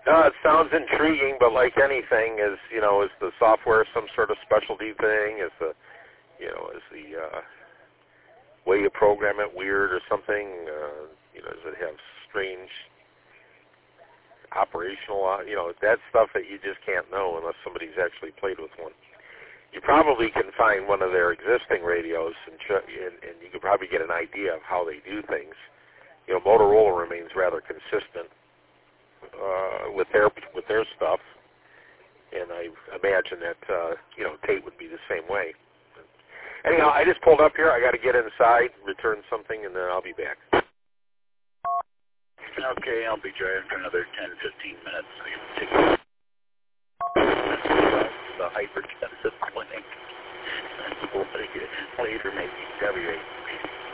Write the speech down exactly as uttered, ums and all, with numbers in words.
Uh, it sounds intriguing, but like anything, is you know, is the software some sort of specialty thing? Is the you know, is the uh, way you program it weird or something? Uh, you know, does it have strange operational? Uh, you know, that's stuff that you just can't know unless somebody's actually played with one. You probably can find one of their existing radios, and, ch- and, and you can probably get an idea of how they do things. You know, Motorola remains rather consistent uh, with their with their stuff, and I imagine that uh, you know Tate would be the same way. Anyhow, I just pulled up here. I got to get inside, return something, and then I'll be back. Okay, I'll be driving for another ten, fifteen minutes. I can take the hypertensive clinic. And we'll take it later, maybe W A.